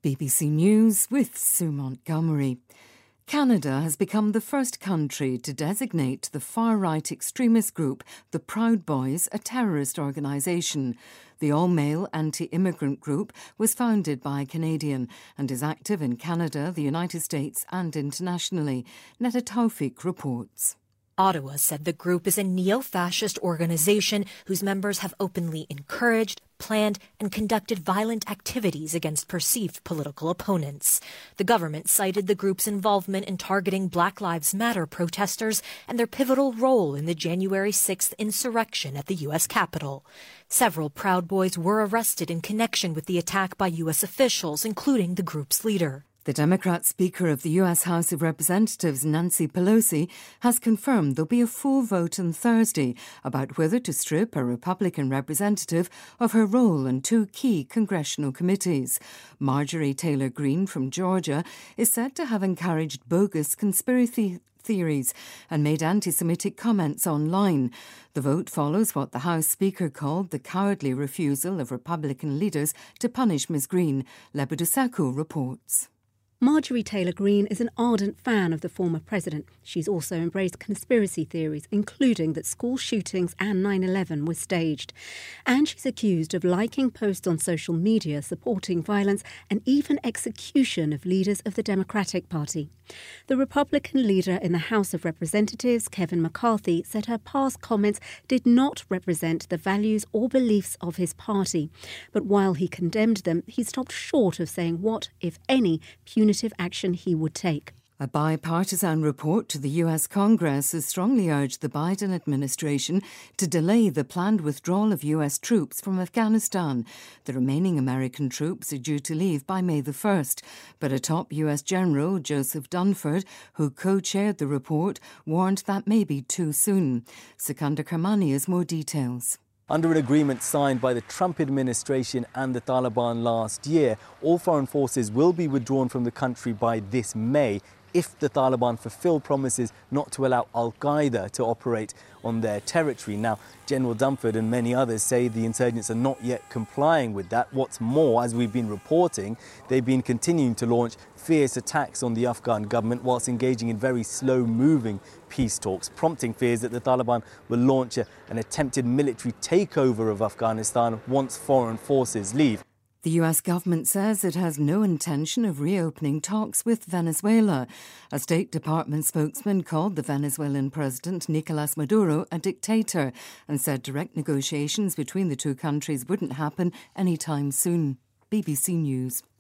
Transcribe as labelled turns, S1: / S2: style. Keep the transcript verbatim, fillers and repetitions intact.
S1: B B C News with Sue Montgomery. Canada has become the first country to designate the far-right extremist group, the Proud Boys, a terrorist organisation. The all-male anti-immigrant group was founded by a Canadian and is active in Canada, the United States and internationally. Netta Taufik reports.
S2: Ottawa said the group is a neo-fascist organisation whose members have openly encouraged, planned and conducted violent activities against perceived political opponents. The government cited the group's involvement in targeting Black Lives Matter protesters and their pivotal role in the January sixth insurrection at the U S Capitol. Several Proud Boys were arrested in connection with the attack by U S officials, including the group's leader.
S1: The Democrat Speaker of the U S House of Representatives, Nancy Pelosi, has confirmed there'll be a full vote on Thursday about whether to strip a Republican representative of her role in two key congressional committees. Marjorie Taylor Greene from Georgia is said to have encouraged bogus conspiracy theories and made anti-Semitic comments online. The vote follows what the House Speaker called the cowardly refusal of Republican leaders to punish Miz Greene. Lebeduseko reports.
S3: Marjorie Taylor Greene is an ardent fan of the former president. She's also embraced conspiracy theories, including that school shootings and nine eleven were staged. And she's accused of liking posts on social media supporting violence and even execution of leaders of the Democratic Party. The Republican leader in the House of Representatives, Kevin McCarthy, said her past comments did not represent the values or beliefs of his party. But while he condemned them, he stopped short of saying what, if any, punitive action he would take.
S1: A bipartisan report to the U S Congress has strongly urged the Biden administration to delay the planned withdrawal of U S troops from Afghanistan. The remaining American troops are due to leave by May the first, but a top U S general, Joseph Dunford, who co-chaired the report, warned that may be too soon. Sikander Kermani has more details.
S4: Under an agreement signed by the Trump administration and the Taliban last year, all foreign forces will be withdrawn from the country by this May if the Taliban fulfill promises not to allow al-Qaeda to operate on their territory. Now, General Dunford and many others say the insurgents are not yet complying with that. What's more, as we've been reporting, they've been continuing to launch fierce attacks on the Afghan government whilst engaging in very slow-moving peace talks, prompting fears that the Taliban will launch a, an attempted military takeover of Afghanistan once foreign forces leave.
S1: The U S government says it has no intention of reopening talks with Venezuela. A State Department spokesman called the Venezuelan President Nicolas Maduro a dictator and said direct negotiations between the two countries wouldn't happen anytime soon. B B C News.